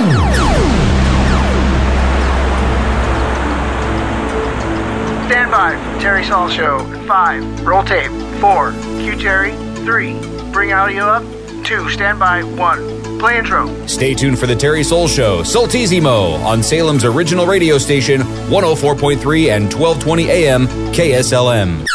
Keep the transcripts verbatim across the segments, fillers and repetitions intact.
Stand by for Terry Saul Show. Five, roll tape. Four, cue Terry. Three, bring audio up. Two, stand by. One, play intro. Stay tuned for the Terry Soul Show, Saltissimo, on Salem's original radio station, one oh four point three and twelve twenty A M, K S L M.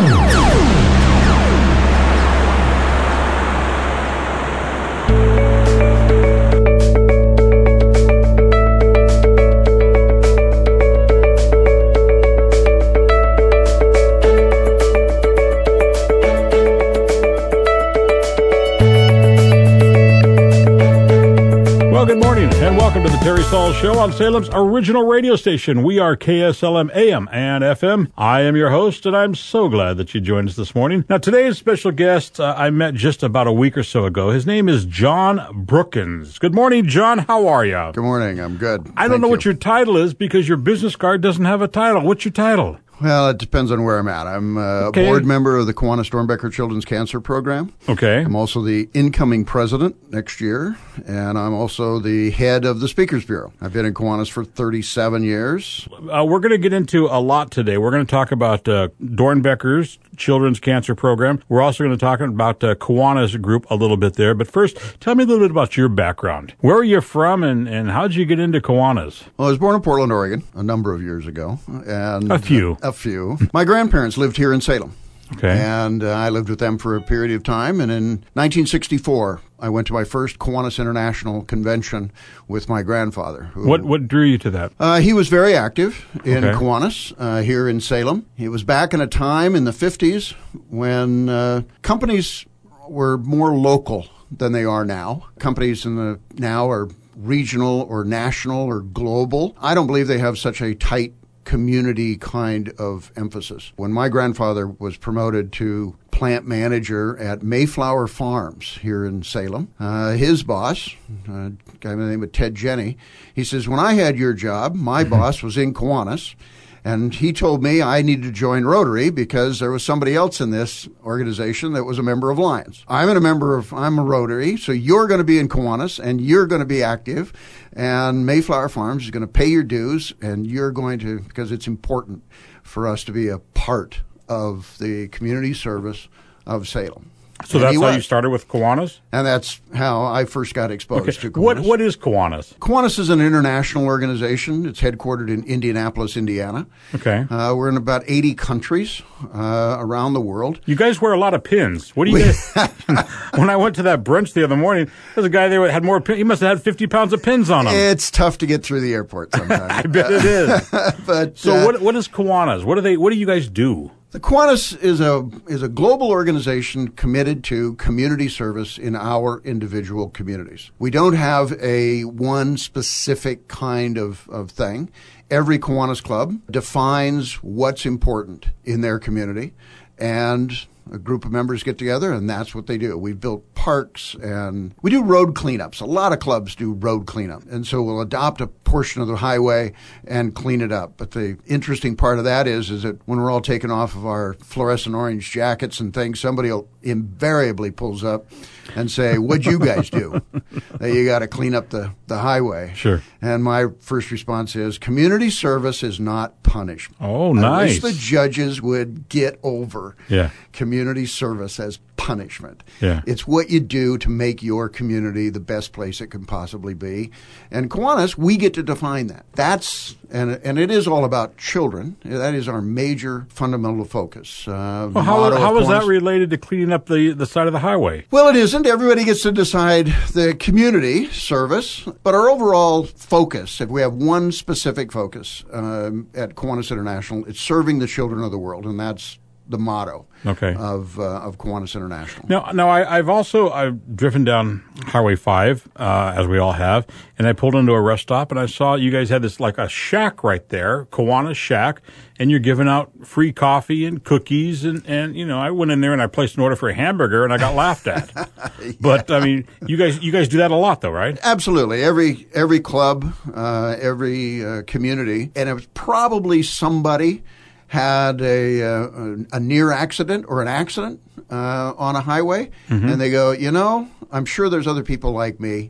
And welcome to the Terry Saul Show on Salem's original radio station. We are K S L M A M and F M. I am your host, and I'm so glad that you joined us this morning. Now, today's special guest uh, I met just about a week or so ago. His name is John Brookins. Good morning, John. How are you? Good morning. I'm good. I don't Thank know you. what your title is because your business card doesn't have a title. What's your title? Well, it depends on where I'm at. I'm uh, Okay. a board member of the Kiwanis Stormbecker Children's Cancer Program. Okay. I'm also the incoming president next year, and I'm also the head of the Speakers Bureau. I've been in Kiwanis for thirty-seven years. Uh, we're going to get into a lot today. We're going to talk about uh, Dornbecker's Children's Cancer Program. We're also going to talk about uh, Kiwanis Group a little bit there. But first, tell me a little bit about your background. Where are you from, and, and how did you get into Kiwanis? Well, I was born in Portland, Oregon, a number of years ago. And A few. A few. My grandparents lived here in Salem. Okay. And uh, I lived with them for a period of time. And in nineteen sixty-four, I went to my first Kiwanis International Convention with my grandfather. Who, What what drew you to that? Uh, he was very active in Okay. Kiwanis uh, here in Salem. It was back in a time in the fifties when uh, companies were more local than they are now. Companies in the now are regional or national or global. I don't believe they have such a tight community kind of emphasis. When my grandfather was promoted to plant manager at Mayflower Farms here in Salem, uh, his boss, a guy by the name of Ted Jenny, he says, when I had your job, my boss was in Kiwanis, and he told me I needed to join Rotary because there was somebody else in this organization that was a member of Lions. I'm a member of, I'm a Rotary, so you're going to be in Kiwanis, and you're going to be active, and Mayflower Farms is going to pay your dues, and you're going to, because it's important for us to be a part of the community service of Salem. So And that's he how was. you started with Kiwanis? And that's how I first got exposed Okay. to Kiwanis. What What is Kiwanis? Kiwanis is an international organization. It's headquartered in Indianapolis, Indiana. Okay. Uh, we're in about eighty countries uh, around the world. You guys wear a lot of pins. What do you guys... When I went to that brunch the other morning, there's a guy there that had more pins. He must have had fifty pounds of pins on him. It's tough to get through the airport sometimes. I bet it is. but So uh, what what is Kiwanis? What do they What do you guys do? The Kiwanis is a is a global organization committed to community service in our individual communities. We don't have a one specific kind of, of thing. Every Kiwanis club defines what's important in their community, and a group of members get together, and that's what they do. We've built parks, and we do road cleanups. A lot of clubs do road cleanup, and so we'll adopt a portion of the highway and clean it up. But the interesting part of that is, is that when we're all taken off of our fluorescent orange jackets and things, somebody will invariably pulls up and say, "What'd you guys do? That you got to clean up the, the highway." Sure. And my first response is, community service is not punishment. Oh, I nice. wish the judges would get over Yeah. community service as punishment. Yeah. It's what you do to make your community the best place it can possibly be. And Kiwanis, we get to define that. That's, and and it is all about children. That is our major fundamental focus. Uh, Well, how motto of how is that Kiwanis- related to cleaning up the, the side of the highway? Well, it isn't. Everybody gets to decide the community service, but our overall focus, if we have one specific focus um, at Kiwanis International, it's serving the children of the world, and that's the motto Okay. of uh, of Kiwanis International. Now, now I, I've also I've driven down Highway five, uh, as we all have, and I pulled into a rest stop, and I saw you guys had this like a shack right there, Kiwanis Shack, and you're giving out free coffee and cookies, and, and you know I went in there and I placed an order for a hamburger, and I got laughed at. yeah. But I mean, you guys you guys do that a lot, though, right? Absolutely. Every every club, uh, every uh, community, and it was probably somebody had a, uh, a near accident or an accident uh, on a highway, mm-hmm. and they go, you know, I'm sure there's other people like me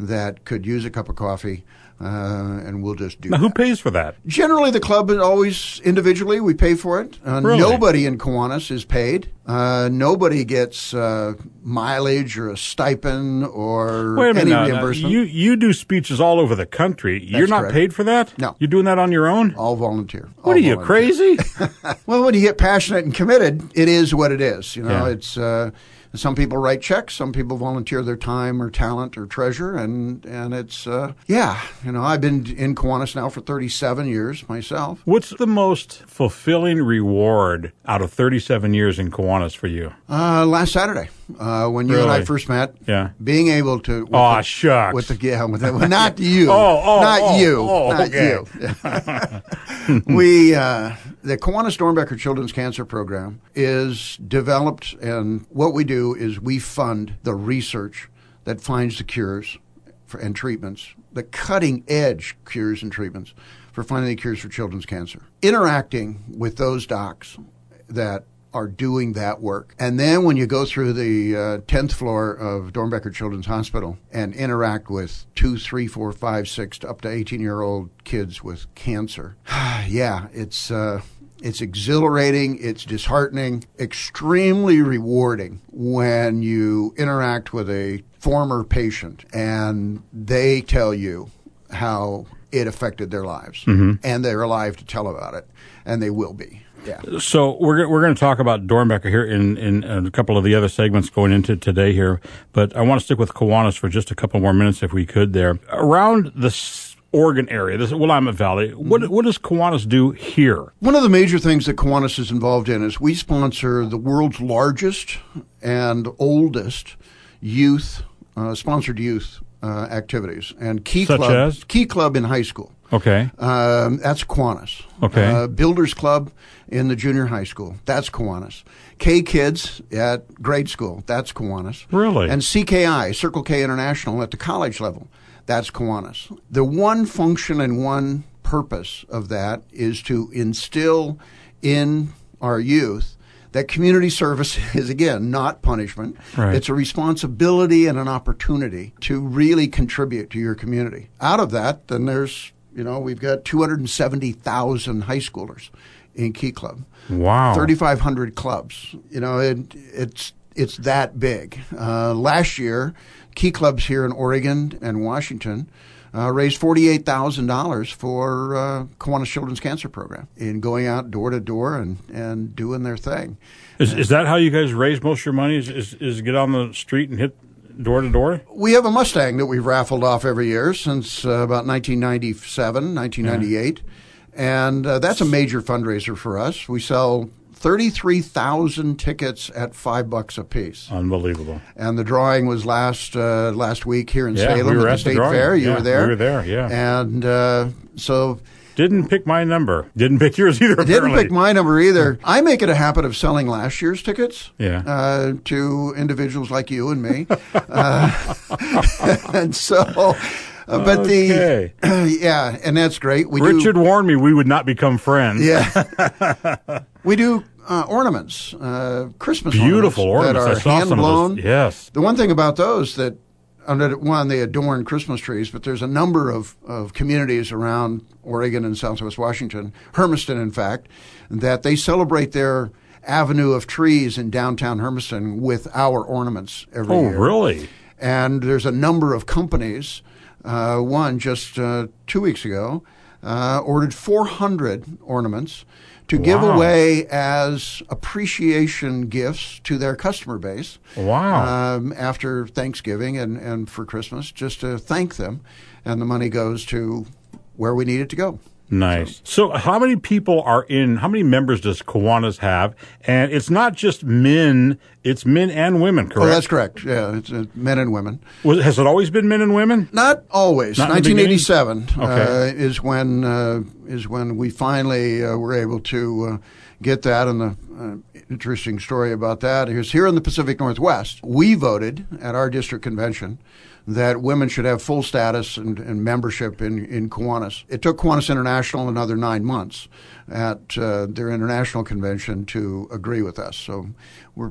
that could use a cup of coffee, uh, and we'll just do Now, that. who pays for that? Generally, the club is always individually. We pay for it. Uh, Really? Nobody in Kiwanis is paid. Uh, nobody gets uh, mileage or a stipend or Wait a minute. any now, now, reimbursement. you you do speeches all over the country. You're not correct. paid for that? No. You're doing that on your own? All volunteer. What All are you, volunteer. crazy? Well, when you get passionate and committed, it is what it is. You know, Yeah. it's uh, some people write checks, some people volunteer their time or talent or treasure, and and it's uh, yeah. You know, I've been in Kiwanis now for thirty-seven years myself. What's the most fulfilling reward out of thirty-seven years in Kiwanis for you? Uh, last Saturday, uh, when you and I Really? first met, Yeah. being able to. With Aw, the, shucks. With the yeah, with the, well, not you. Oh, oh, not oh, you. oh, not okay. you. we uh, the Kiwanis Dornbecker Children's Cancer Program is developed, and what we do is we fund the research that finds the cures for, and treatments, the cutting edge cures and treatments for finding the cures for children's cancer. Interacting with those docs that are doing that work. And then when you go through the uh, tenth floor of Dornbecker Children's Hospital and interact with two, three, four, five, six, to up to eighteen-year-old kids with cancer, yeah, it's uh, it's exhilarating, it's disheartening, extremely rewarding when you interact with a former patient and they tell you how it affected their lives. Mm-hmm. And they're alive to tell about it, and they will be. Yeah. So we're we're going to talk about Dornbecker here in, in a couple of the other segments going into today here, but I want to stick with Kiwanis for just a couple more minutes if we could there. Around the Oregon area, this Willamette Valley, what what does Kiwanis do here? One of the major things that Kiwanis is involved in is we sponsor the world's largest and oldest youth, uh, sponsored youth uh, activities. And Key Such Club, as? Key Club in high school. Okay. Um, that's Kiwanis. Okay. Uh, Builders Club in the junior high school. That's Kiwanis. K Kids at grade school. That's Kiwanis. Really? And C K I, Circle K International, at the college level. That's Kiwanis. The one function and one purpose of that is to instill in our youth that community service is, again, not punishment. Right. It's a responsibility and an opportunity to really contribute to your community. Out of that, then there's, you know, we've got two hundred seventy thousand high schoolers in Key Club. Wow. thirty-five hundred clubs. You know, it, it's it's that big. Uh, last year, Key Clubs here in Oregon and Washington uh, raised forty-eight thousand dollars for uh, Kiwanis Children's Cancer Program in going out door to door and, and doing their thing. Is is that how you guys raise most of your money? Is is, is get on the street and hit door to door? We have a Mustang that we've raffled off every year since uh, about nineteen ninety-seven, nineteen ninety-eight. Yeah. And uh, that's a major fundraiser for us. We sell thirty-three thousand tickets at five bucks a piece. Unbelievable. And the drawing was last uh, last week here in Yeah, Salem we were at the at the State drawing. Fair. You Yeah, were there. we were there, yeah. And uh, so Didn't pick my number. Didn't pick yours either, apparently. didn't pick my number either. I make it a habit of selling last year's tickets Yeah. uh, to individuals like you and me. uh, and so... Uh, but Okay. the yeah, and that's great. We Richard do, warned me we would not become friends. yeah, we do uh, ornaments, uh, Christmas Beautiful ornaments, ornaments. that I are saw hand some of blown. those. Yes. The one thing about those that, under one, they adorn Christmas trees, but there's a number of, of communities around Oregon and Southwest Washington, Hermiston, in fact, that they celebrate their avenue of trees in downtown Hermiston with our ornaments every Oh, year. really? And there's a number of companies. Uh, one just uh, two weeks ago uh, ordered four hundred ornaments to give Wow. away as appreciation gifts to their customer base. Wow. Um, after Thanksgiving and, and for Christmas, just to thank them. And the money goes to where we need it to go. Nice. So how many people are in, how many members does Kiwanis have? And it's not just men, it's men and women, correct? Oh, that's correct. Yeah, it's uh, men and women. Was, has it always been men and women? Not always. Not in the nineteen eighty-seven uh, Okay. is when uh, is when we finally uh, were able to uh, get that. And the uh, interesting story about that is here in the Pacific Northwest, we voted at our district convention that women should have full status and, and membership in, in Kiwanis. It took Kiwanis International another nine months at uh, their international convention to agree with us. So we're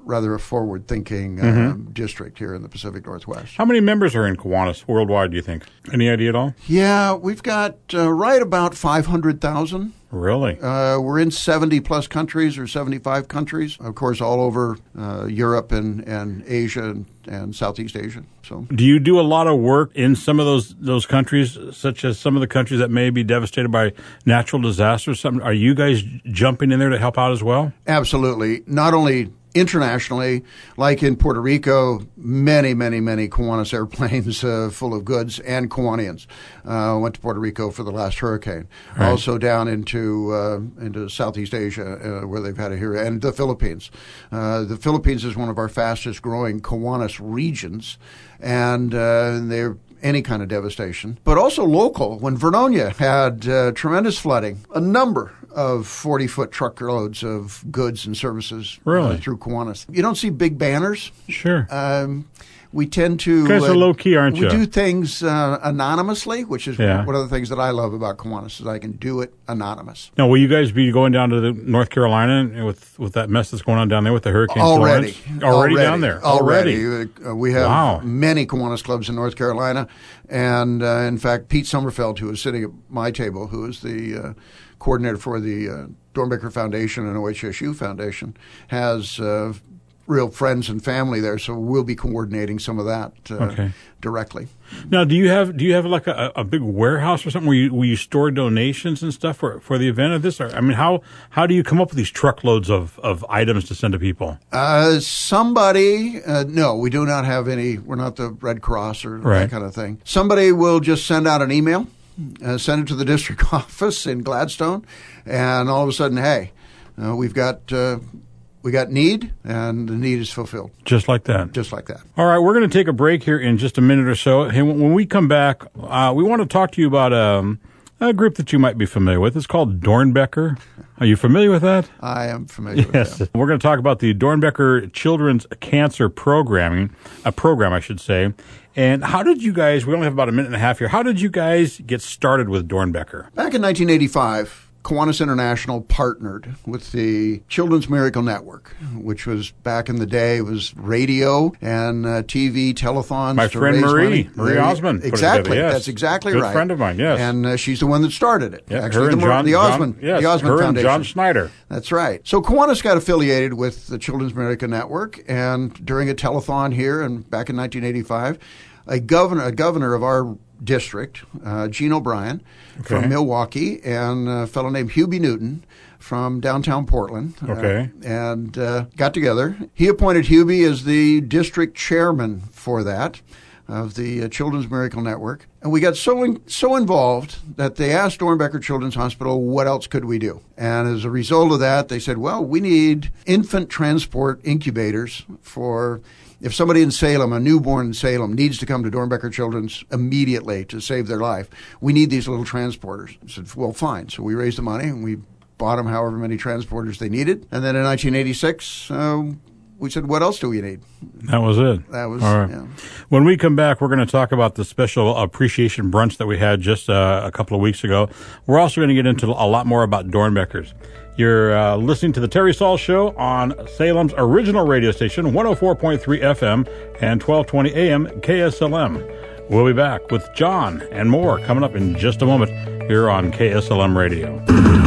rather a forward-thinking uh, mm-hmm. district here in the Pacific Northwest. How many members are in Kiwanis worldwide, do you think? Any idea at all? Yeah, we've got uh, right about five hundred thousand. Really? Uh, we're in seventy-plus countries or seventy-five countries, of course, all over uh, Europe and, and Asia and, and Southeast Asia. So, do you do a lot of work in some of those those countries, such as some of the countries that may be devastated by natural disasters? Something? Are you guys jumping in there to help out as well? Absolutely. Not only internationally, like in Puerto Rico, many, many, many Kiwanis airplanes uh, full of goods and Kiwanians uh, went to Puerto Rico for the last hurricane. Right. Also down into uh, into Southeast Asia, uh, where they've had a hurricane, and the Philippines. Uh, the Philippines is one of our fastest growing Kiwanis regions, and uh, they're any kind of devastation, but also local. When Vernonia had uh, tremendous flooding, a number of forty-foot truckloads of goods and services really? uh, through Kiwanis. You don't see big banners. Sure. Um, we tend to... You guys are uh, low-key, aren't we you? We do things uh, anonymously, which is yeah. one of the things that I love about Kiwanis, is I can do it anonymous. Now, will you guys be going down to the North Carolina with with that mess that's going on down there with the hurricane? Already. Already, Already down there? Already. Already. Uh, we have wow. many Kiwanis clubs in North Carolina. And, uh, in fact, Pete Sommerfeld, who is sitting at my table, who is the uh, coordinator for the uh, Dornbecker Foundation and O H S U Foundation, has uh, real friends and family there, so we'll be coordinating some of that uh, okay. directly. Now, do you have do you have like a, a big warehouse or something where you, where you store donations and stuff for, for the event of this? Or, I mean, how how do you come up with these truckloads of, of items to send to people? Uh, somebody, uh, no, we do not have any. We're not the Red Cross or right. that kind of thing. Somebody will just send out an email, uh, send it to the district office in Gladstone, and all of a sudden, hey, uh, we've got. Uh, We got need, and the need is fulfilled. Just like that. Just like that. All right, we're going to take a break here in just a minute or so. Hey, when we come back, uh, we want to talk to you about um, a group that you might be familiar with. It's called Dornbecker. Are you familiar with that? I am familiar yes. with that. We're going to talk about the Dornbecker Children's Cancer Programming, a program, I should say. And how did you guys, we only have about a minute and a half here, how did you guys get started with Dornbecker? Back in nineteen eighty-five, Kiwanis International partnered with the Children's Miracle Network, which was back in the day, it was radio and uh, T V telethons. My to friend raise Marie, money. Marie Osmond. Exactly, yes. That's exactly Good right. friend of mine, yes. And uh, she's the one that started it. Yeah, Actually, her and the, John, the Osmond, John, yes, the Osmond her Foundation. and John Schneider. That's right. So Kiwanis got affiliated with the Children's Miracle Network, and during a telethon here, and back in nineteen eighty-five, a governor, a governor of our district, uh, Gene O'Brien, okay. from Milwaukee, and a fellow named Hubie Newton from downtown Portland, okay. uh, and uh, got together. He appointed Hubie as the district chairman for that, of the uh, Children's Miracle Network. And we got so in, so involved that they asked Dornbecker Children's Hospital, what else could we do? And as a result of that, they said, well, we need infant transport incubators for... If somebody in Salem, a newborn in Salem, needs to come to Dornbecker Children's immediately to save their life, we need these little transporters. I said, well, fine. So we raised the money, and we bought them however many transporters they needed. And then in nineteen eighty-six, uh, we said, what else do we need? That was it. That was, all right. Yeah. When we come back, we're going to talk about the special appreciation brunch that we had just uh, a couple of weeks ago. We're also going to get into a lot more about Dornbeckers. You're uh, listening to the Terry Saul Show on Salem's original radio station, one oh four point three F M and twelve twenty A M K S L M. We'll be back with John and more coming up in just a moment here on K S L M Radio.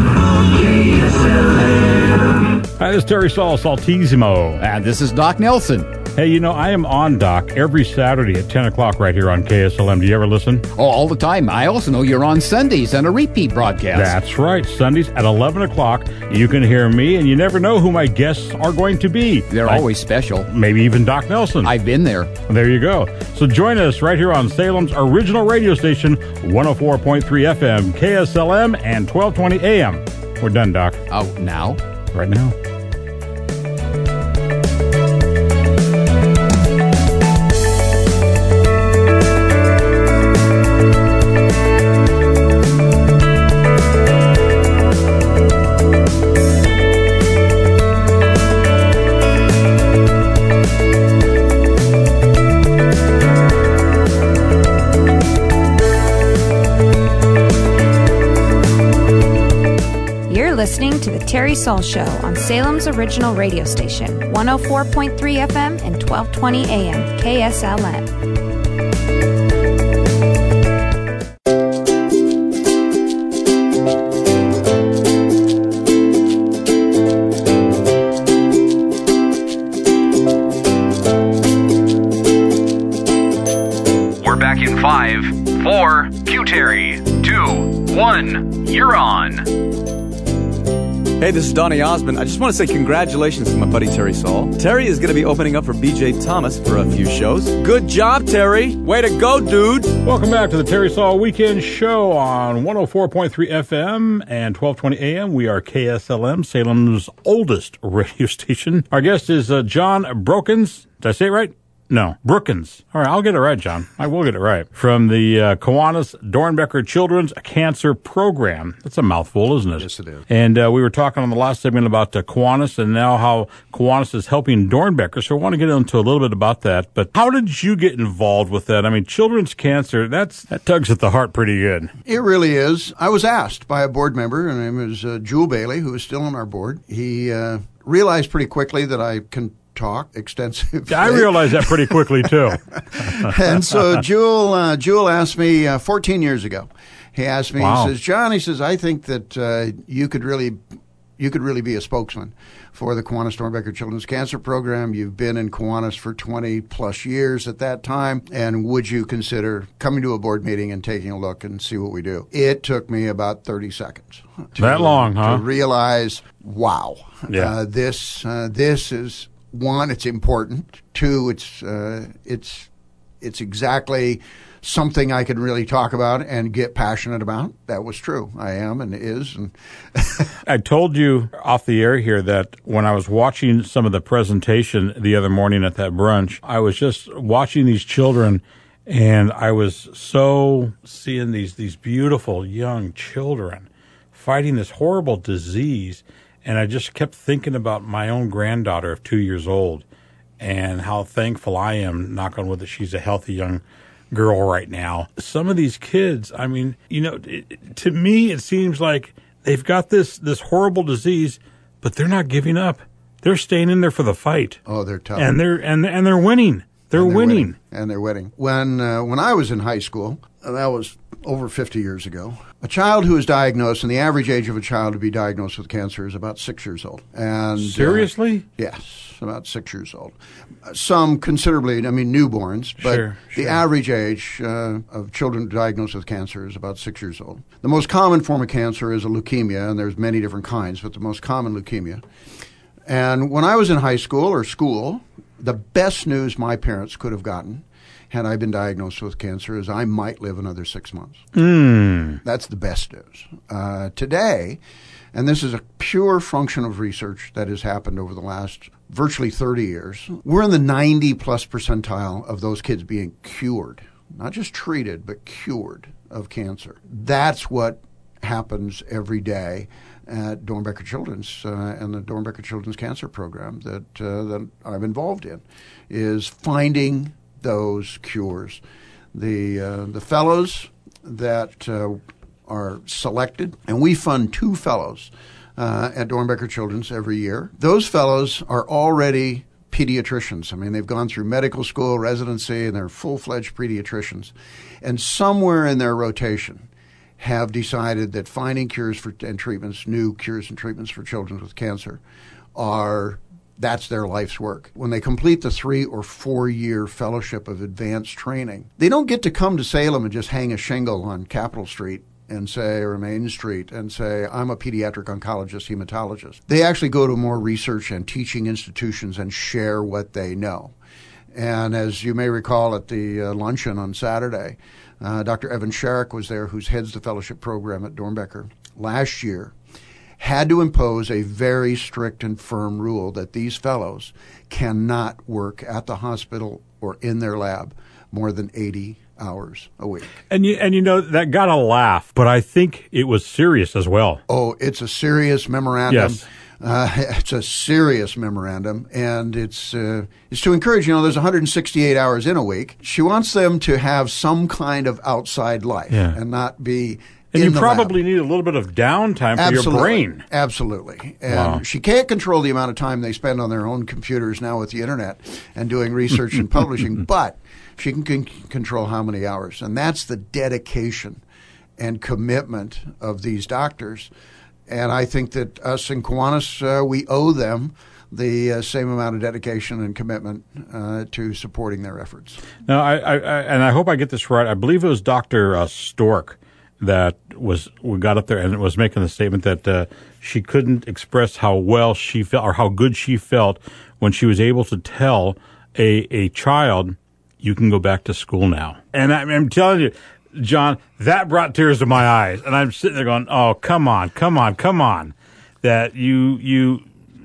K S L M. Hi, this is Terry Saul, Saltissimo. And this is Doc Nelson. Hey, you know, I am on, Doc, every Saturday at ten o'clock right here on K S L M. Do you ever listen? Oh, all the time. I also know you're on Sundays and a repeat broadcast. That's right. Sundays at eleven o'clock. You can hear me, and you never know who my guests are going to be. They're like, always special. Maybe even Doc Nelson. I've been there. There you go. So join us right here on Salem's original radio station, one oh four point three F M, K S L M, and twelve twenty A M. We're done, Doc. Oh, now? Right now. listening to The Terry Saul Show on Salem's original radio station, one oh four point three F M and twelve twenty A M, K S L M. Back in five, four, Q Terry, two, one, you're on. Hey, this is Donny Osmond. I just want to say congratulations to my buddy Terry Saul. Terry is going to be opening up for B J Thomas for a few shows. Good job, Terry. Way to go, dude. Welcome back to the Terry Saul Weekend Show on one oh four point three F M and twelve twenty A M. We are K S L M, Salem's oldest radio station. Our guest is uh, John Brokens. Did I say it right? No, Brookins. All right, I'll get it right, John. I will get it right. From the uh, Kiwanis Dornbecker Children's Cancer Program. That's a mouthful, isn't it? Yes, it is. And uh, we were talking on the last segment about uh, Kiwanis and now how Kiwanis is helping Dornbecker. So I want to get into a little bit about that. But how did you get involved with that? I mean, children's cancer, that's that tugs at the heart pretty good. It really is. I was asked by a board member, her name is uh, Jewel Bailey, who is still on our board. He uh, realized pretty quickly that I can talk extensively. I realized that pretty quickly, too. And so Jewel, uh, Jewel asked me uh, fourteen years ago. He asked me, wow. he says, John, he says, I think that uh, you could really you could really be a spokesman for the Kiwanis Dornbecker Children's Cancer Program. You've been in Kiwanis for twenty plus years at that time, and would you consider coming to a board meeting and taking a look and see what we do? It took me about thirty seconds. To, that long, huh? To realize, wow, yeah. uh, this uh, this is, one, it's important. Two, it's uh, it's it's exactly something I can really talk about and get passionate about. That was true. I am and is. And I told you off the air here that when I was watching some of the presentation the other morning at that brunch, I was just watching these children, and I was so seeing these these beautiful young children fighting this horrible disease. And I just kept thinking about my own granddaughter of two years old and how thankful I am, knock on wood, that she's a healthy young girl right now. Some of these kids, I mean, you know, it, to me, it seems like they've got this, this horrible disease, but they're not giving up. They're staying in there for the fight. Oh, they're tough. And they're, and, and they're winning. They're, and they're winning. winning. And they're winning. When, uh, when I was in high school, and that was over fifty years ago, a child who is diagnosed, and the average age of a child to be diagnosed with cancer is about six years old. And seriously? Uh, yes, about six years old. Some considerably, I mean, newborns, but sure, the sure. average age uh, of children diagnosed with cancer is about six years old. The most common form of cancer is a leukemia, and there's many different kinds, but the most common leukemia. And when I was in high school or school, the best news my parents could have gotten had I been diagnosed with cancer is I might live another six months. Mm. That's the best news. Uh, today, and this is a pure function of research that has happened over the last virtually thirty years, we're in the ninety plus percentile of those kids being cured, not just treated, but cured of cancer. That's what happens every day at Dornbecker Children's uh, and the Dornbecker Children's Cancer Program that, uh, that I'm involved in, is finding those cures. The uh, the fellows that uh, are selected, and we fund two fellows uh, at Dornbecker Children's every year. Those fellows are already pediatricians. I mean, they've gone through medical school, residency, and they're full-fledged pediatricians. And somewhere in their rotation have decided that finding cures for and treatments, new cures and treatments for children with cancer, are that's their life's work. When they complete the three or four year fellowship of advanced training, they don't get to come to Salem and just hang a shingle on Capitol Street and say, or Main Street, and say, I'm a pediatric oncologist, hematologist. They actually go to more research and teaching institutions and share what they know. And as you may recall at the uh, luncheon on Saturday, uh, Doctor Evan Sherrick was there, who heads the fellowship program at Dornbecker. Last year, had to impose a very strict and firm rule that these fellows cannot work at the hospital or in their lab more than eighty hours a week. And you and you know, that got a laugh, but I think it was serious as well. Oh, it's a serious memorandum. Yes. Uh, it's a serious memorandum, and it's uh, it's to encourage, you know, there's one hundred sixty-eight hours in a week. She wants them to have some kind of outside life yeah. and not be And in you the probably lab. need a little bit of downtime for Absolutely. your brain. Absolutely. And Wow. she can't control the amount of time they spend on their own computers now with the internet and doing research and publishing, but she can con- control how many hours. And that's the dedication and commitment of these doctors. And I think that us in Kiwanis, uh, we owe them the uh, same amount of dedication and commitment uh, to supporting their efforts. Now, I, I, I and I hope I get this right. I believe it was Doctor Uh, Stork that was we got up there and was making the statement that uh, she couldn't express how well she felt or how good she felt when she was able to tell a a child, "You can go back to school now." And I, I'm telling you, John, that brought tears to my eyes, and I'm sitting there going, "Oh, come on, come on, come on!" That you you.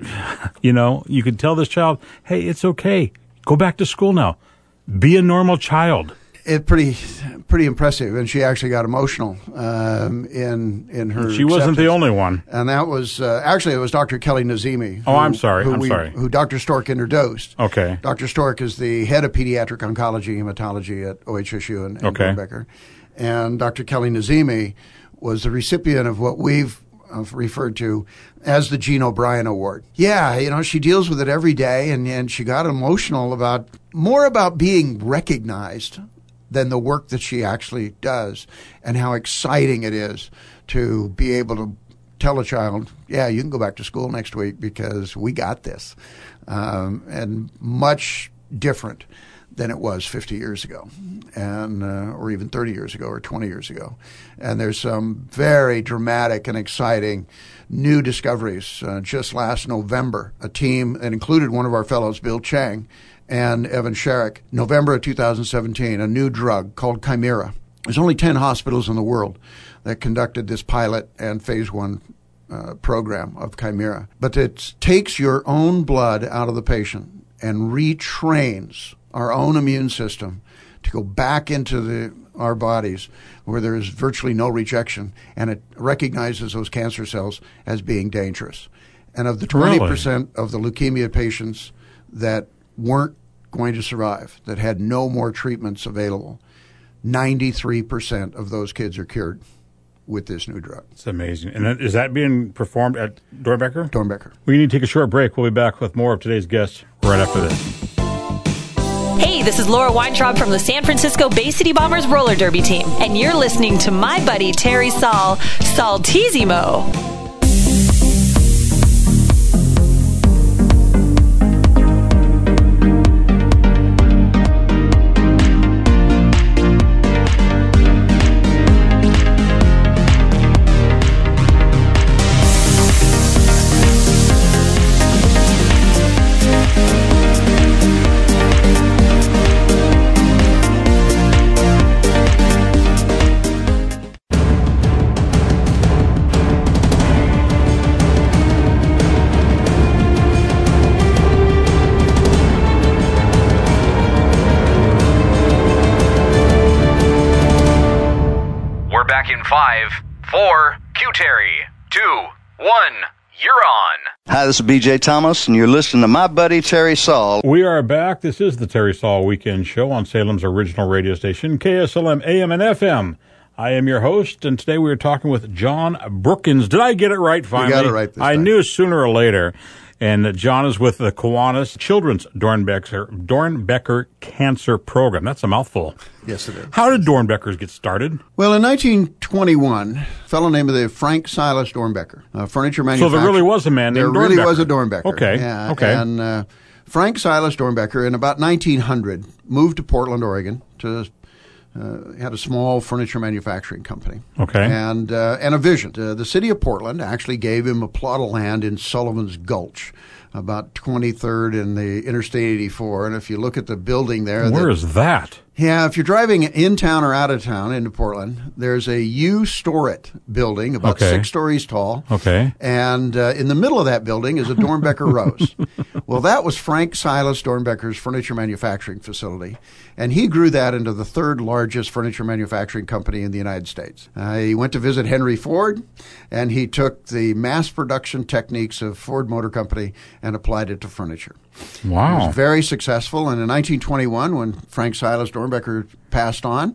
You know, you could tell this child, hey, it's okay. Go back to school now. Be a normal child. It pretty pretty impressive, and she actually got emotional um, in in her. She wasn't the acceptance. only one, and that was uh, actually it was Doctor Kelly Nazimi. Oh, I'm sorry. Who I'm we, sorry. Who Doctor Stork introduced. Okay. Doctor Stork is the head of pediatric oncology hematology at O H S U and, and Okay. Dornbecker, and Doctor Kelly Nazimi was the recipient of what we've uh, referred to as the Gene O'Brien Award. Yeah, you know, she deals with it every day, and, and she got emotional about more about being recognized than the work that she actually does, and how exciting it is to be able to tell a child, yeah, you can go back to school next week because we got this. Um, and much different than it was fifty years ago, and uh, or even thirty years ago or twenty years ago. And there's some very dramatic and exciting new discoveries. Uh, just last November, a team that included one of our fellows, Bill Chang, and Evan Sherrick, November of two thousand seventeen, a new drug called Chimera. There's only ten hospitals in the world that conducted this pilot and phase one uh, program of Chimera. But it takes your own blood out of the patient and retrains our own immune system to go back into the, our bodies where there is virtually no rejection, and it recognizes those cancer cells as being dangerous. And of the twenty percent of the leukemia patients that weren't going to survive, that had no more treatments available, ninety-three percent of those kids are cured with this new drug. It's amazing. And that, is that being performed at Dornbecker? Dornbecker. We need to take a short break. We'll be back with more of today's guests right after this. Hey, this is Laura Weintraub from the San Francisco Bay City Bombers roller derby team, and you're listening to my buddy Terry Saul, Saltissimo. Five, four, Q Terry, two, one, you're on. Hi, this is B J Thomas, and you're listening to my buddy Terry Saul. We are back. This is the Terry Saul Weekend Show on Salem's original radio station, K S L M A M and F M. I am your host, and today we are talking with John Brookins. Did I get it right finally? You got it right this I time. knew sooner or later. And John is with the Kiwanis Children's Dornbecker, Dornbecker Cancer Program. That's a mouthful. Yes, it is. How did Dornbeckers get started? Well, in nineteen twenty-one, a fellow named the Frank Silas Dornbecker, a furniture So manufacturer. there really was a man named There really Dornbecker. was a Dornbecker. Okay, Yeah, okay. And uh, Frank Silas Dornbecker, in about nineteen hundred, moved to Portland, Oregon, to uh, had a small furniture manufacturing company. Okay. And uh, and a vision. Uh, the city of Portland actually gave him a plot of land in Sullivan's Gulch, about twenty-third and the Interstate eighty-four. And if you look at the building there. Where that, is that? Yeah, if you're driving in town or out of town into Portland, there's a U Store It building about Okay. six stories tall. Okay. And uh, in the middle of that building is a Dornbecker Rose. Well, that was Frank Silas Dornbecker's furniture manufacturing facility. And he grew that into the third largest furniture manufacturing company in the United States. Uh, he went to visit Henry Ford, and he took the mass production techniques of Ford Motor Company and applied it to furniture. It Wow. was very successful, and in nineteen twenty-one, when Frank Silas Dornbecker passed on,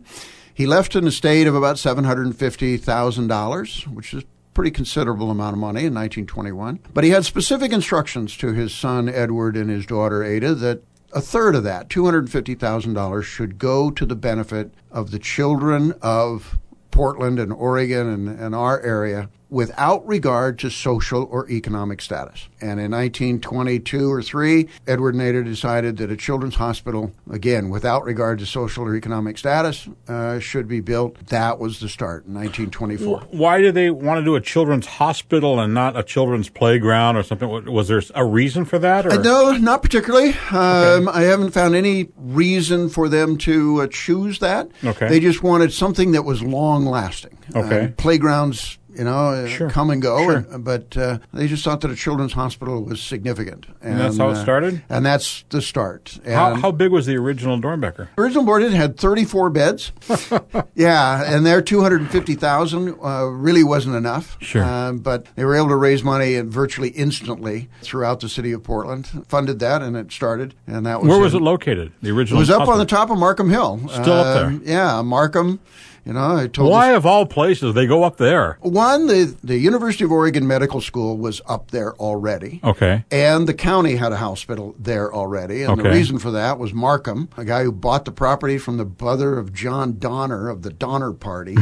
He left an estate of about seven hundred fifty thousand dollars, which is pretty considerable amount of money in nineteen twenty-one. But he had specific instructions to his son Edward and his daughter Ada that a third of that, two hundred fifty thousand dollars, should go to the benefit of the children of Portland and Oregon and, and our area without regard to social or economic status. And in nineteen twenty-two or three, Edward and Ada decided that a children's hospital, again, without regard to social or economic status, uh, should be built. That was the start in nineteen twenty-four. Why did they want to do a children's hospital and not a children's playground or something? Was there a reason for that? Or? Uh, no, not particularly. Um, Okay. I haven't found any reason for them to uh, choose that. Okay. They just wanted something that was long-lasting. Okay. Uh, playgrounds, you know, uh, Sure. come and go, Sure. and, but uh, they just thought that a children's hospital was significant. And that's how it uh, started? And that's the start. How, And how big was the original Dornbecker? original board it had thirty-four beds. Yeah, and their two hundred fifty thousand uh, really wasn't enough. Sure. Uh, but they were able to raise money and virtually instantly throughout the city of Portland. Funded that, and it started. And that was Where was in- it located? The It original was up on hospital? the top of Markham Hill. Still up there? Uh, Yeah, Markham. You know, I told Why, you. of all places, they go up there? One, the, the University of Oregon Medical School was up there already. Okay. And the county had a hospital there already. And the Okay. reason for that was Markham, a guy who bought the property from the brother of John Donner of the Donner Party.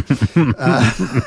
uh,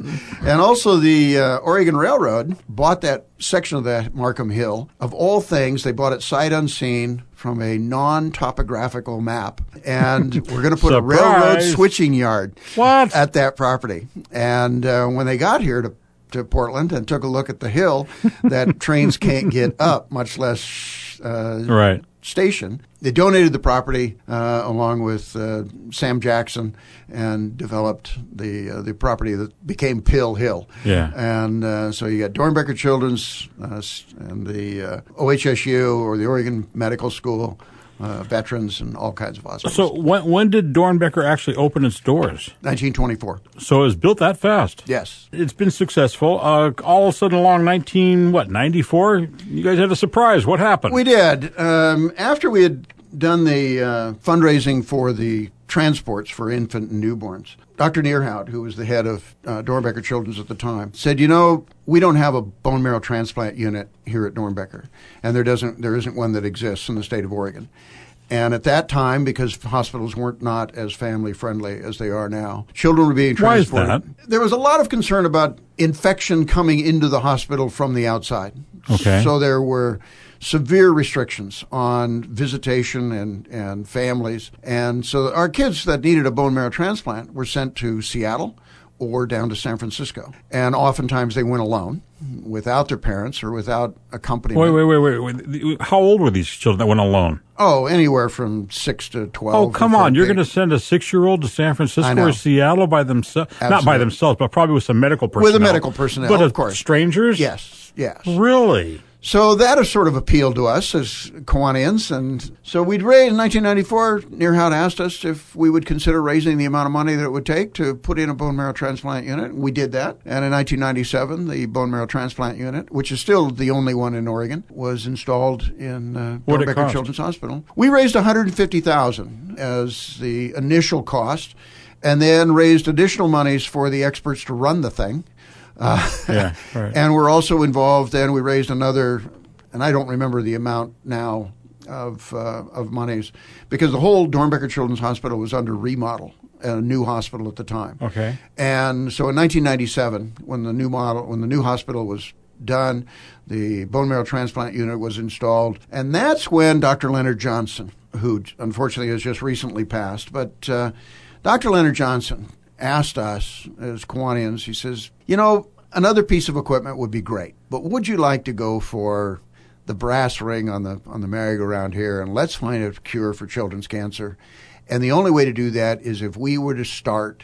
and also the uh, Oregon Railroad bought that section of the Markham Hill. Of all things, they bought it sight unseen from a non-topographical map. And we're going to put a railroad Surprise. switching yard What? at that property. And uh, when they got here to to Portland and took a look at the hill that trains can't get up, much less uh, Right. station. They donated the property uh, along with uh, Sam Jackson and developed the uh, the property that became Pill Hill. Yeah. And uh, so you got Dornbecker Children's uh, and the uh, O H S U or the Oregon Medical School, uh, veterans, and all kinds of hospitals. So when when did Dornbecker actually open its doors? nineteen twenty-four. So it was built that fast. Yes. It's been successful. Uh, all of a sudden, along nineteen what ninety-four, you guys had a surprise. What happened? We did. Um, after we had done the uh, fundraising for the transports for infant and newborns, Doctor Neerhout, who was the head of uh, Dornbecker Children's at the time, said, you know, we don't have a bone marrow transplant unit here at Dornbecker, and there doesn't, there isn't one that exists in the state of Oregon. And at that time, because hospitals weren't not as family friendly as they are now, children were being Why is transported. that? There was a lot of concern about infection coming into the hospital from the outside. Okay. So there were severe restrictions on visitation and, and families. And so our kids that needed a bone marrow transplant were sent to Seattle or down to San Francisco. And oftentimes they went alone without their parents or without accompaniment. Wait, wait, wait, wait, wait. How old were these children that went alone? Oh, anywhere from six to twelve. Oh, come before on. You're they- going to send a six-year-old to San I Francisco know. or Seattle by themselves? Not by Absolutely. themselves, but probably with some medical personnel. With the medical personnel, but of uh, course. strangers? Yes, yes. Really? So that has sort of appealed to us as Kiwanians. And so we'd raised, in nineteen ninety-four, Neerhout asked us if we would consider raising the amount of money that it would take to put in a bone marrow transplant unit. We did that. And in nineteen ninety-seven, the bone marrow transplant unit, which is still the only one in Oregon, was installed in uh, What'd it Dornbecker cost? Children's Hospital. We raised one hundred fifty thousand dollars as the initial cost, and then raised additional monies for the experts to run the thing. Uh, Yeah, right. And we're also involved, and we raised another, and I don't remember the amount now of uh, of monies, because the whole Dornbecker Children's Hospital was under remodel, a new hospital at the time. Okay. And so in nineteen ninety-seven, when the new model, when the new hospital was done, the bone marrow transplant unit was installed, and that's when Doctor Leonard Johnson, who unfortunately has just recently passed, but uh, Doctor Leonard Johnson asked us as Kiwanians, he says, you know, another piece of equipment would be great, but would you like to go for the brass ring on the on the merry-go-round here, and let's find a cure for children's cancer? And the only way to do that is if we were to start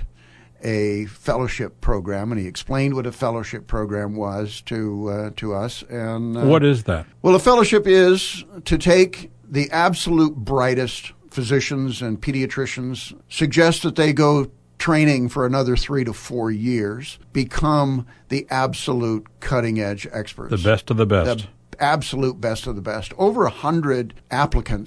a fellowship program. And he explained what a fellowship program was to uh, to us. And uh, What is that? well, a fellowship is to take the absolute brightest physicians and pediatricians, suggest that they go training for another three to four years, become the absolute cutting-edge experts. The best of the best. The absolute best of the best. Over a hundred applicants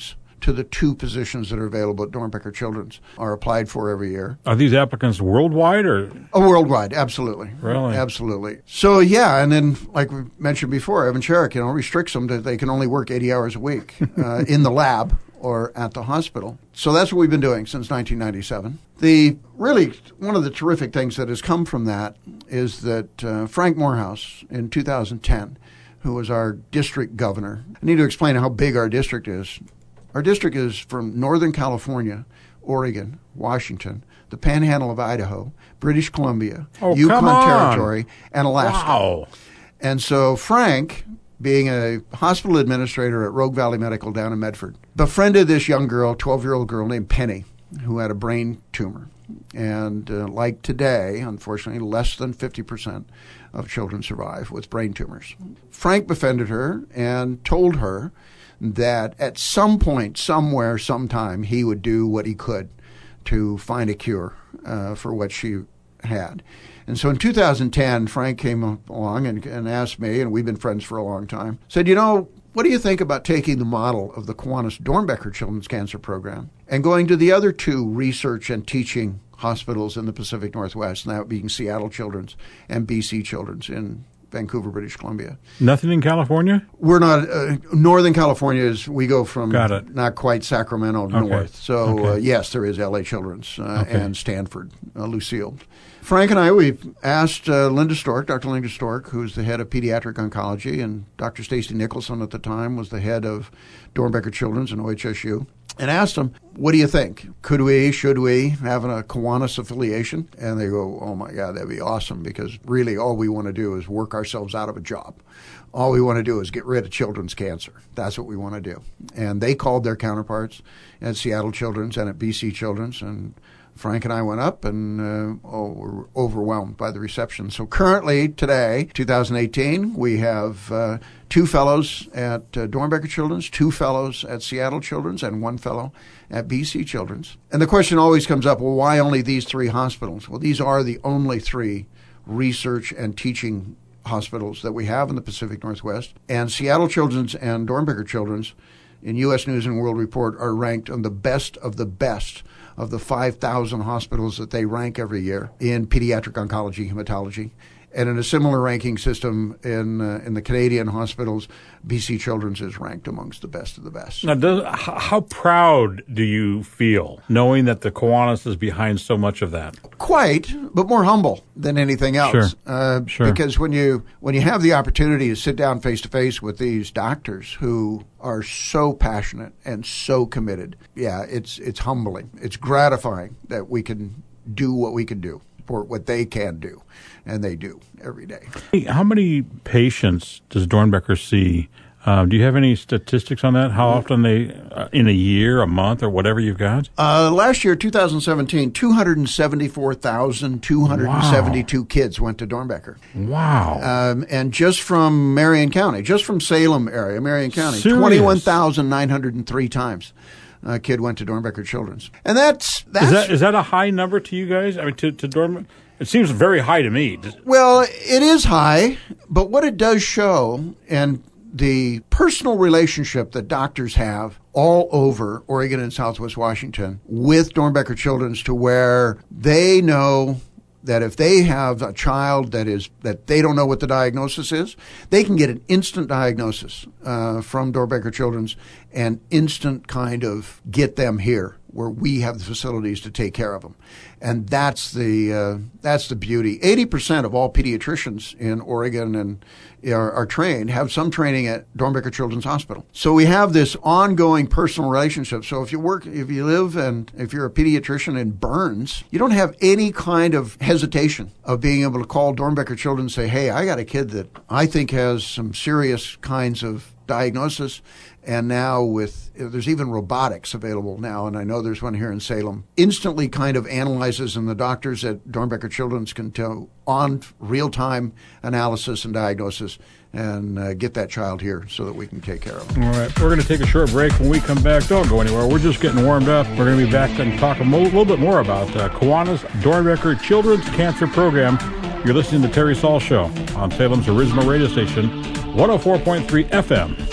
to the two positions that are available at Dornbecker Children's are applied for every year. Are these applicants worldwide or? Oh, worldwide, absolutely. Really? Absolutely. So, yeah, and then, like we mentioned before, Evan Sherrick, you know, restricts them that they can only work eighty hours a week uh, in the lab or at the hospital. So that's what we've been doing since nineteen ninety-seven. The really, one of the terrific things that has come from that is that uh, Frank Morehouse in two thousand ten, who was our district governor. I need to explain how big our district is. Our district is from Northern California, Oregon, Washington, the Panhandle of Idaho, British Columbia, oh, Yukon come on. Territory, and Alaska. Wow. And so Frank, being a hospital administrator at Rogue Valley Medical down in Medford, befriended this young girl, twelve-year-old girl named Penny, who had a brain tumor. And uh, like today, unfortunately, less than fifty percent of children survive with brain tumors. Frank befriended her and told her that at some point, somewhere, sometime, he would do what he could to find a cure uh, for what she had. And so in two thousand ten, Frank came along and, and asked me, and we've been friends for a long time, said, you know, what do you think about taking the model of the Kiwanis Dornbecker Children's Cancer Program and going to the other two research and teaching hospitals in the Pacific Northwest, and that being Seattle Children's and B C Children's in Vancouver, British Columbia? Nothing in California? We're not. Uh, Northern California is, we go from Got it. not quite Sacramento Okay. north. So, Okay. uh, yes, there is L A Children's uh, Okay. and Stanford, uh, Lucille. Frank and I, we asked uh, Linda Stork, Doctor Linda Stork, who's the head of pediatric oncology, and Doctor Stacy Nicholson at the time was the head of Dornbecker Children's and O H S U, and asked them, what do you think? Could we, should we have a Kiwanis affiliation? And they go, oh my God, that'd be awesome, because really all we want to do is work ourselves out of a job. All we want to do is get rid of children's cancer. That's what we want to do. And they called their counterparts at Seattle Children's and at B C Children's, and Frank and I went up and uh, oh, were overwhelmed by the reception. So currently, today, two thousand eighteen, we have uh, two fellows at uh, Dornbecker Children's, two fellows at Seattle Children's, and one fellow at B C Children's. And the question always comes up, well, why only these three hospitals? Well, these are the only three research and teaching hospitals that we have in the Pacific Northwest. And Seattle Children's and Dornbecker Children's in U S News and World Report are ranked on the best of the best of the five thousand hospitals that they rank every year in pediatric oncology, hematology. And in a similar ranking system in uh, in the Canadian hospitals, B C Children's is ranked amongst the best of the best. Now, does, how, how proud do you feel knowing that the Kiwanis is behind so much of that? Quite, but more humble than anything else. Sure. Uh, Sure. Because when you when you have the opportunity to sit down face to face with these doctors who are so passionate and so committed, yeah, it's it's humbling. It's gratifying that we can do what we can do, for what they can do, and they do every day. How many patients does Dornbecker see? Uh, do you have any statistics on that? How often they, uh, in a year, a month, or whatever you've got? Uh, last year, two thousand seventeen, two hundred seventy-four thousand two hundred seventy-two wow. kids went to Dornbecker. Wow. Um, and just from Marion County, just from Salem area, Marion County, Serious? twenty-one thousand nine hundred three times a kid went to Dornbecker Children's. And that's... that's is, that, is that a high number to you guys? I mean, to, to Dornbecker? It seems very high to me. Well, it is high, but what it does show, and the personal relationship that doctors have all over Oregon and Southwest Washington with Dornbecker Children's, to where they know that if they have a child that is that they don't know what the diagnosis is, they can get an instant diagnosis uh, from Dornbecker Children's and instant kind of get them here where we have the facilities to take care of them. And that's the uh, that's the beauty. eighty percent of all pediatricians in Oregon and are, are trained, have some training at Dornbecker Children's Hospital. So we have this ongoing personal relationship. So if you work, if you live and if you're a pediatrician in Burns, you don't have any kind of hesitation of being able to call Dornbecker Children and say, hey, I got a kid that I think has some serious kinds of diagnosis. And now with, there's even robotics available now, and I know there's one here in Salem, instantly kind of analyzes, and the doctors at Dornbecker Children's can tell on real-time analysis and diagnosis and uh, get that child here so that we can take care of them. All right, we're going to take a short break. When we come back, don't go anywhere. We're just getting warmed up. We're going to be back and talk a mo- little bit more about uh, Kiwanis Dornbecker Children's Cancer Program. You're listening to Terry Saul Show on Salem's original radio station, one oh four point three F M,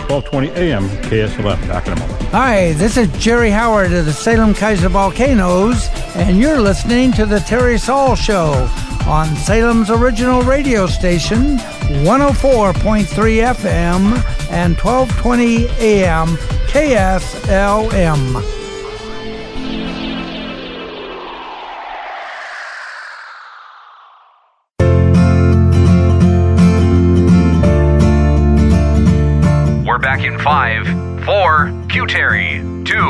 twelve twenty A M K S L M. Back in a moment. Hi, this is Jerry Howard of the Salem Kaiser Volcanoes, and you're listening to The Terry Saul Show on Salem's original radio station, one oh four point three F M and twelve twenty A M K S L M. We're back in five, four, Q Terry, two,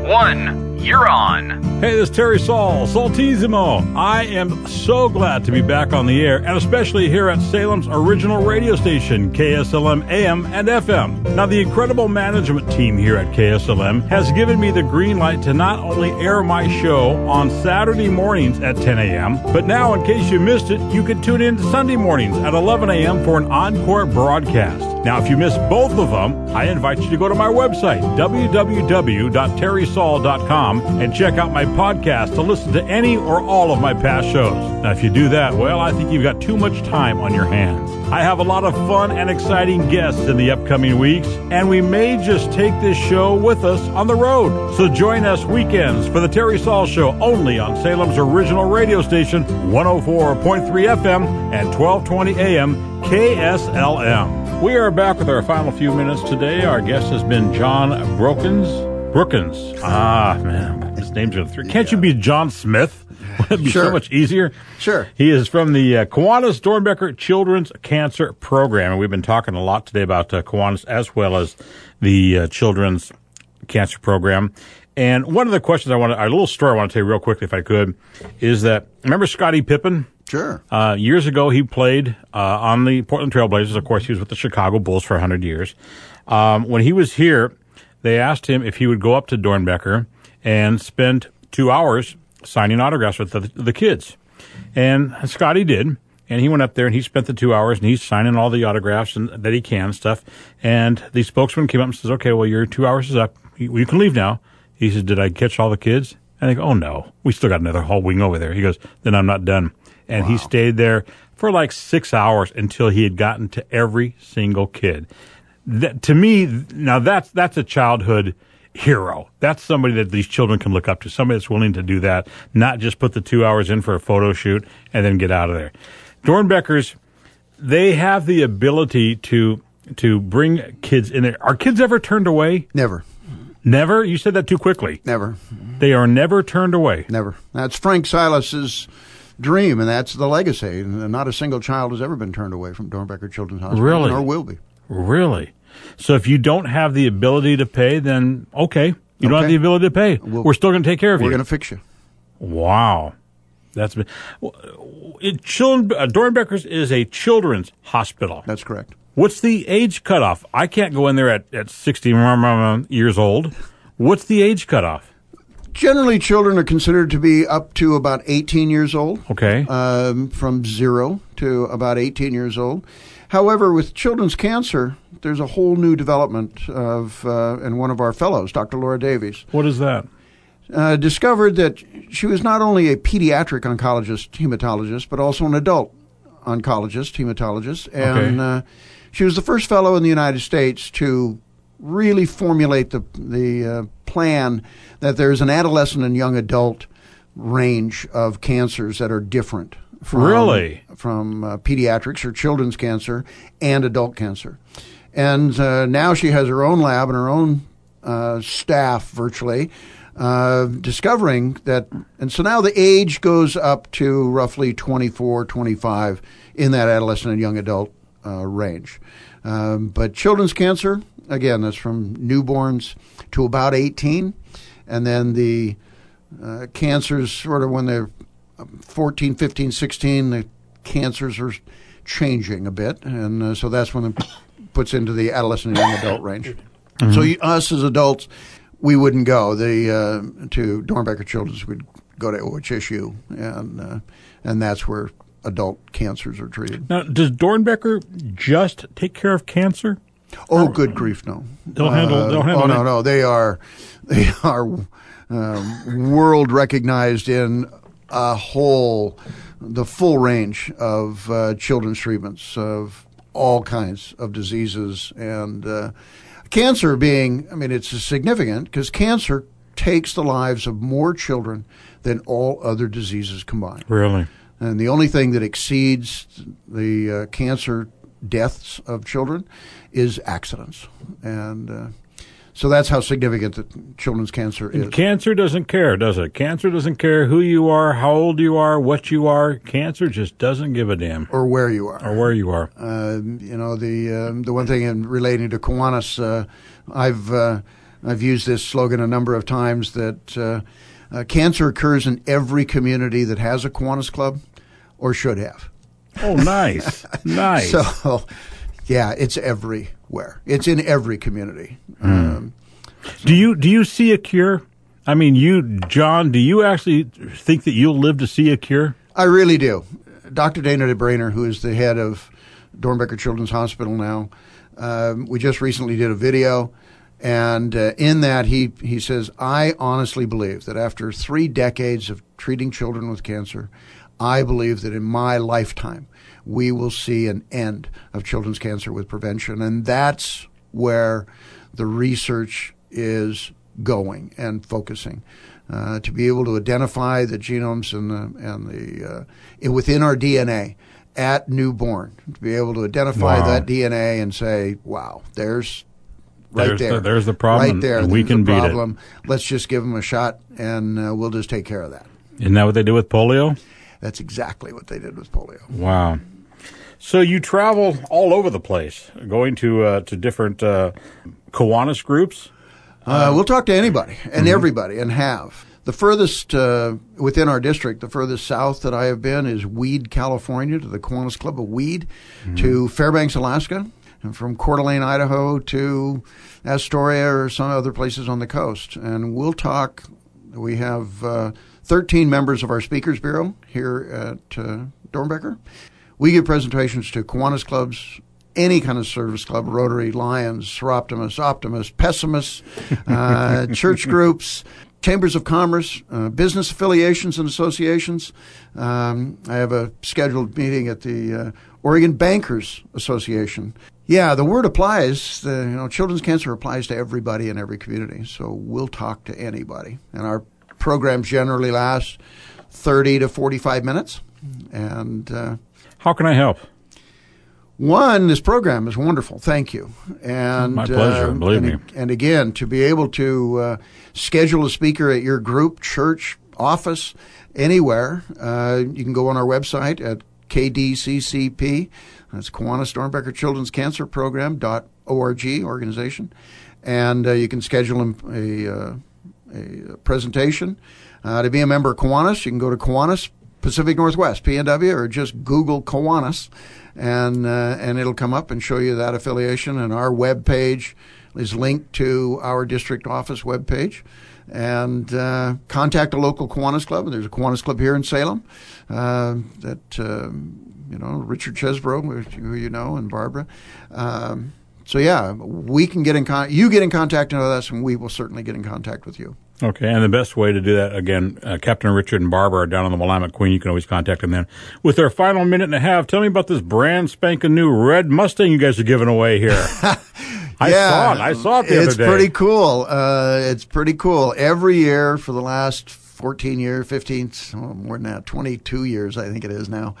one, you're on. Hey, this is Terry Saul, Saltissimo. I am so glad to be back on the air, and especially here at Salem's original radio station, K S L M A M and F M. Now, the incredible management team here at K S L M has given me the green light to not only air my show on Saturday mornings at ten A M, but now, in case you missed it, you can tune in Sunday mornings at eleven A M for an encore broadcast. Now, if you missed both of them, I invite you to go to my website, w w w dot terry saul dot com, and check out my podcast to listen to any or all of my past shows. Now, if you do that, well, I think you've got too much time on your hands. I have a lot of fun and exciting guests in the upcoming weeks, and we may just take this show with us on the road. So join us weekends for the Terry Saul Show, only on Salem's original radio station, one oh four point three F M and twelve twenty A M K S L M. We are back with our final few minutes today. Our guest has been John Brookins. Brookins. Ah, man, his name's going through. Can't you be John Smith? Would it be Sure. so much easier? Sure. He is from the uh, Kiwanis Dornbecker Children's Cancer Program, and we've been talking a lot today about uh, Kiwanis as well as the uh, Children's Cancer Program. And one of the questions I want to, a little story I want to tell you real quickly, if I could, is that, remember Scottie Pippen? Sure. Uh, years ago, he played uh, on the Portland Trailblazers. Of course, he was with the Chicago Bulls for one hundred years. Um, when he was here, they asked him if he would go up to Dornbecker and spend two hours signing autographs with the, the kids. And Scotty did. And he went up there and he spent the two hours and he's signing all the autographs and that he can and stuff. And the spokesman came up and says, okay, well, your two hours is up. You, you can leave now. He says, did I catch all the kids? And they go, oh, no. We still got another whole wing over there. He goes, then I'm not done. And wow. He stayed there for like six hours until he had gotten to every single kid. That, to me, now that's that's a childhood hero. That's somebody that these children can look up to, somebody that's willing to do that, not just put the two hours in for a photo shoot and then get out of there. Dornbeckers, they have the ability to to bring kids in there. Are kids ever turned away? Never. Never? You said that too quickly. Never. They are never turned away. Never. That's Frank Silas's dream, and that's the legacy. And not a single child has ever been turned away from Dornbecker Children's Hospital. Really? Nor will be. Really? So if you don't have the ability to pay, then okay. You okay. don't have the ability to pay. We'll, We're still going to take care of we're you. We're going to fix you. Wow. That's it, children, uh, Dornbeckers is a children's hospital. That's correct. What's the age cutoff? I can't go in there at, at sixty years old. What's the age cutoff? Generally, children are considered to be up to about eighteen years old. Okay. Um, from zero to about eighteen years old. However, with children's cancer, there's a whole new development of, uh, and one of our fellows, Doctor Laura Davies. What is that? Uh, discovered that she was not only a pediatric oncologist, hematologist, but also an adult oncologist, hematologist. And okay. uh, she was the first fellow in the United States to really formulate the, the uh, plan that there's an adolescent and young adult range of cancers that are different. From, really? From uh, pediatrics or children's cancer and adult cancer. And uh, now she has her own lab and her own uh, staff virtually uh, discovering that. And so now the age goes up to roughly twenty-four, twenty-five in that adolescent and young adult uh, range. Um, but children's cancer, again, that's from newborns to about eighteen. And then the uh, cancers sort of when they're fourteen, fifteen, sixteen, the cancers are changing a bit, and uh, so that's when it puts into the adolescent and young adult range. Mm-hmm. So you, us as adults, we wouldn't go the uh, to Dornbecker Children's. We'd go to O H S U, and uh, and that's where adult cancers are treated. Now, does Dornbecker just take care of cancer? Oh, good grief, no. They'll handle. They'll handle. Uh, oh no, no, they are they are um, world recognized in a whole, the full range of uh, children's treatments of all kinds of diseases. And uh, cancer being, I mean, it's significant because cancer takes the lives of more children than all other diseases combined. Really? And the only thing that exceeds the uh, cancer deaths of children is accidents. And uh, so that's how significant the children's cancer is. And cancer doesn't care, does it? Cancer doesn't care who you are, how old you are, what you are. Cancer just doesn't give a damn. Or where you are. Or where you are. Uh, you know, the um, the one thing in relating to Kiwanis, uh, I've uh, I've used this slogan a number of times that uh, uh, cancer occurs in every community that has a Kiwanis Club or should have. Oh, nice. Nice. So, yeah, it's everywhere. It's in every community. Mm. Um, so. Do you do you see a cure? I mean, you, John, do you actually think that you'll live to see a cure? I really do. Doctor Dana DeBrainer, who is the head of Dornbecker Children's Hospital now, um, we just recently did a video, and uh, in that he, he says, I honestly believe that after three decades of treating children with cancer, I believe that in my lifetime, we will see an end of children's cancer with prevention. And that's where the research is going and focusing. Uh, to be able to identify the genomes and the, and the uh, within our D N A at newborn, to be able to identify wow. that D N A and say, wow, there's right there's there. The, there's the problem. Right there. And we can the beat problem. it. Let's just give them a shot, and uh, we'll just take care of that. Isn't that what they do with polio? That's exactly what they did with polio. Wow. So you travel all over the place, going to uh, to different uh, Kiwanis groups? Uh, we'll talk to anybody and mm-hmm. everybody and have. The furthest uh, within our district, the furthest south that I have been is Weed, California, to the Kiwanis Club of Weed, mm-hmm. to Fairbanks, Alaska, and from Coeur d'Alene, Idaho, to Astoria or some other places on the coast. And we'll talk. We have uh, thirteen members of our Speakers Bureau here at uh, Dornbecker. We give presentations to Kiwanis clubs, any kind of service club, Rotary, Lions, Seroptimus, Optimus, Pessimists, uh, church groups, chambers of commerce, uh, business affiliations and associations. Um, I have a scheduled meeting at the uh, Oregon Bankers Association. Yeah, the word applies. The, you know, children's cancer applies to everybody in every community, so we'll talk to anybody. And our programs generally last thirty to forty-five minutes. And uh, how can I help? One, this program is wonderful. Thank you. And my pleasure, uh, believe and, me. And again, to be able to uh, schedule a speaker at your group, church, office, anywhere, uh, you can go on our website at K D C C P. That's Kiwanis Dornbecker Children's Cancer Program dot org organization, and uh, you can schedule a, uh, a presentation. Uh, to be a member of Kiwanis, you can go to Kiwanis Pacific Northwest, P N W, or just Google Kiwanis, and uh, and it'll come up and show you that affiliation. And our web page is linked to our district office web page. And uh, contact a local Kiwanis club. There's a Kiwanis club here in Salem uh, that, uh, you know, Richard Chesbrough, who you know, and Barbara. Um, so, yeah, we can get in con- you get in contact with us, and we will certainly get in contact with you. Okay, and the best way to do that, again, uh, Captain Richard and Barbara are down on the Willamette Queen. You can always contact them then. With their final minute and a half, tell me about this brand spanking new red Mustang you guys are giving away here. I yeah, saw it. I saw it the it's other day. Pretty cool. Uh, it's pretty cool. Every year for the last fourteen years, fifteen, oh, more than that, twenty-two years, I think it is now,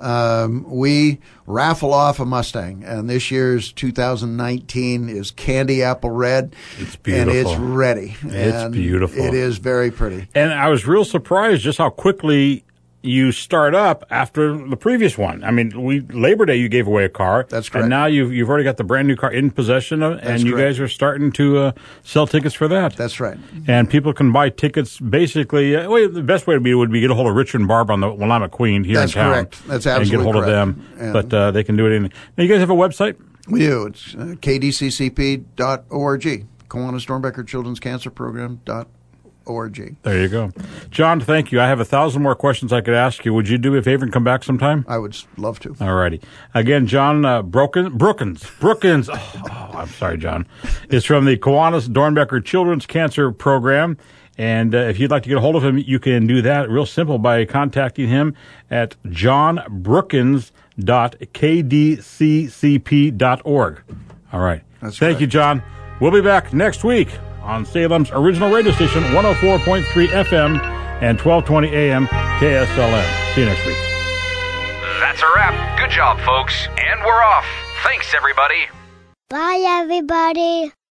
um, we raffle off a Mustang. And this year's two thousand nineteen is Candy Apple Red. It's beautiful. And it's ready. It's and beautiful. It is very pretty. And I was real surprised just how quickly you start up after the previous one. I mean, we Labor Day you gave away a car. That's correct. And now you've you've already got the brand new car in possession of, That's and you correct. guys are starting to uh, sell tickets for that. That's right. And people can buy tickets basically. Uh, well, the best way to be would be get a hold of Richard and Barb on the Willamette Queen here That's in town. correct. That's absolutely and get a hold correct. of them. And but uh, they can do it in. Now, you guys have a website? We do. It's uh, K D C C P dot org. Kiwanis Dornbecker Children's Cancer Program dot org. There you go. John, thank you. I have a thousand more questions I could ask you. Would you do me a favor and come back sometime? I would love to. All righty. Again, John uh, Broken, Brookins. Brookins. Oh, oh, I'm sorry, John. It's from the Kiwanis Dornbecker Children's Cancer Program. And uh, if you'd like to get a hold of him, you can do that real simple by contacting him at john brookins dot k d c c p dot org. All right. That's Thank correct. you, John. We'll be back next week on Salem's original radio station, one oh four point three F M and twelve twenty A M K S L M. See you next week. That's a wrap. Good job, folks. And we're off. Thanks, everybody. Bye, everybody.